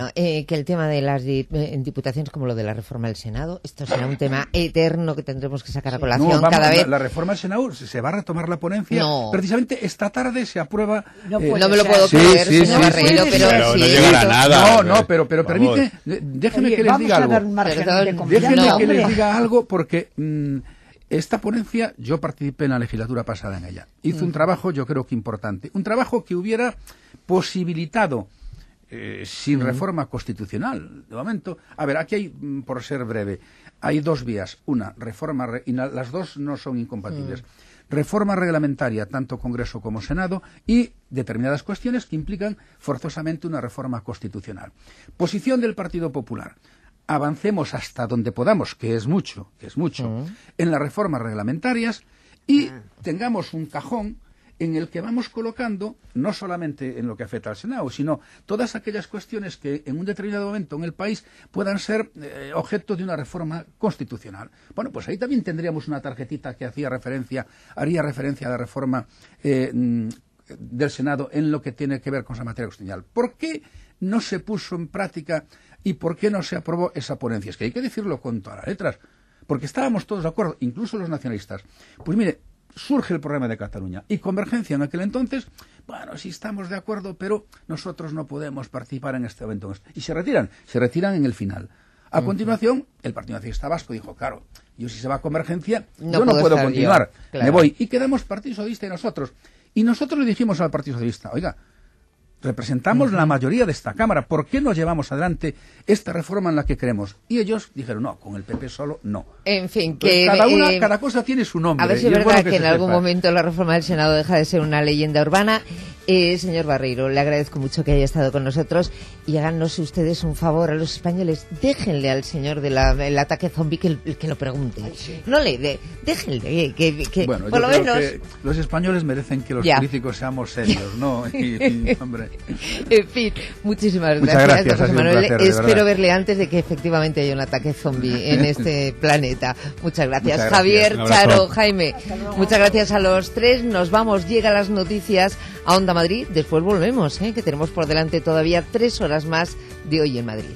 [SPEAKER 1] tema, eh, que el tema de las di eh, diputaciones, como lo de la reforma del Senado, esto será un tema eterno que tendremos que sacar a colación
[SPEAKER 2] no, vamos,
[SPEAKER 1] cada vez.
[SPEAKER 2] La, la reforma del Senado se va a retomar la ponencia.
[SPEAKER 1] No.
[SPEAKER 2] Precisamente esta tarde se aprueba.
[SPEAKER 4] No,
[SPEAKER 2] eh,
[SPEAKER 1] no me lo puedo
[SPEAKER 2] sí,
[SPEAKER 1] creer,
[SPEAKER 2] sí,
[SPEAKER 1] señor
[SPEAKER 2] sí,
[SPEAKER 1] Barreiro,
[SPEAKER 2] sí,
[SPEAKER 1] pero,
[SPEAKER 5] pero
[SPEAKER 1] sí,
[SPEAKER 5] no llegará
[SPEAKER 1] eso-
[SPEAKER 5] nada.
[SPEAKER 2] No, no, pero, pero
[SPEAKER 5] Vamos.
[SPEAKER 2] permite, de- déjeme
[SPEAKER 4] Oye,
[SPEAKER 2] que les
[SPEAKER 4] vamos
[SPEAKER 2] diga
[SPEAKER 4] a
[SPEAKER 2] algo.
[SPEAKER 4] dar un margen
[SPEAKER 1] Perdón,
[SPEAKER 4] de confianza.
[SPEAKER 2] Déjenme
[SPEAKER 1] No,
[SPEAKER 2] que les
[SPEAKER 4] hombre.
[SPEAKER 2] diga algo porque mm, esta ponencia, yo participé en la legislatura pasada en ella. Hizo un trabajo, yo creo que importante. Un trabajo que hubiera posibilitado, eh, sin reforma constitucional, de momento. A ver, aquí hay, mm, por ser breve, hay dos vías. Una, reforma, re- y na- las dos no son incompatibles. Reforma reglamentaria, tanto Congreso como Senado, y determinadas cuestiones que implican forzosamente una reforma constitucional. Posición del Partido Popular. Avancemos hasta donde podamos, que es mucho, que es mucho,
[SPEAKER 1] Mm.
[SPEAKER 2] en las reformas reglamentarias y tengamos un cajón en el que vamos colocando, no solamente en lo que afecta al Senado, sino todas aquellas cuestiones que en un determinado momento en el país puedan ser eh, objeto de una reforma constitucional. Bueno, pues ahí también tendríamos una tarjetita que hacía referencia, haría referencia a la reforma eh, mm, del Senado en lo que tiene que ver con esa materia constitucional. ¿Por qué no se puso en práctica y por qué no se aprobó esa ponencia? Es que hay que decirlo con todas las letras, porque estábamos todos de acuerdo, incluso los nacionalistas. Pues mire, surge el problema de Cataluña y Convergencia en aquel entonces, bueno, sí estamos de acuerdo, pero nosotros no podemos participar en este evento. Y se retiran, se retiran en el final. A continuación, el Partido Nacionalista Vasco dijo, claro, yo si se va a Convergencia,
[SPEAKER 1] No
[SPEAKER 2] yo no
[SPEAKER 1] puedo
[SPEAKER 2] puedo
[SPEAKER 1] estar
[SPEAKER 2] continuar,
[SPEAKER 1] yo, claro.
[SPEAKER 2] me voy. Y quedamos Partido Socialista y nosotros. Y nosotros le dijimos al Partido Socialista, oiga, representamos la mayoría de esta Cámara, ¿por qué no llevamos adelante esta reforma en la que creemos? Y ellos dijeron, no, con el P P solo, no.
[SPEAKER 1] En fin,
[SPEAKER 2] Entonces,
[SPEAKER 1] que
[SPEAKER 2] cada, una,
[SPEAKER 1] eh,
[SPEAKER 2] cada cosa tiene su nombre.
[SPEAKER 1] a ver si
[SPEAKER 2] y
[SPEAKER 1] es
[SPEAKER 2] es
[SPEAKER 1] verdad
[SPEAKER 2] bueno
[SPEAKER 1] que,
[SPEAKER 2] que
[SPEAKER 1] en
[SPEAKER 2] se
[SPEAKER 1] algún
[SPEAKER 2] sepa.
[SPEAKER 1] momento la reforma del Senado deja de ser una leyenda urbana. Eh, señor Barreiro, le agradezco mucho que haya estado con nosotros y háganos ustedes un favor a los españoles. Déjenle al señor del ataque zombie que, que lo pregunte. No le de, déjenle que, que
[SPEAKER 2] Bueno,
[SPEAKER 1] por
[SPEAKER 2] yo
[SPEAKER 1] lo
[SPEAKER 2] creo
[SPEAKER 1] menos.
[SPEAKER 2] que los españoles merecen que los
[SPEAKER 1] Ya.
[SPEAKER 2] políticos seamos serios, ¿no? Y, y, hombre,
[SPEAKER 1] En fin, muchísimas
[SPEAKER 2] Muchas
[SPEAKER 1] gracias,
[SPEAKER 2] gracias,
[SPEAKER 1] don José
[SPEAKER 2] ha sido un
[SPEAKER 1] Manuel.
[SPEAKER 2] placer, de
[SPEAKER 1] Espero
[SPEAKER 2] verdad.
[SPEAKER 1] verle antes de que efectivamente haya un ataque zombie en este planeta. Muchas gracias,
[SPEAKER 2] Muchas gracias.
[SPEAKER 1] Javier,
[SPEAKER 5] Un abrazo.
[SPEAKER 1] Charo, Jaime. Muchas gracias a los tres. Nos vamos, llega las noticias a Onda Madrid. Después volvemos, ¿eh? Que tenemos por delante todavía tres horas más de Hoy en Madrid.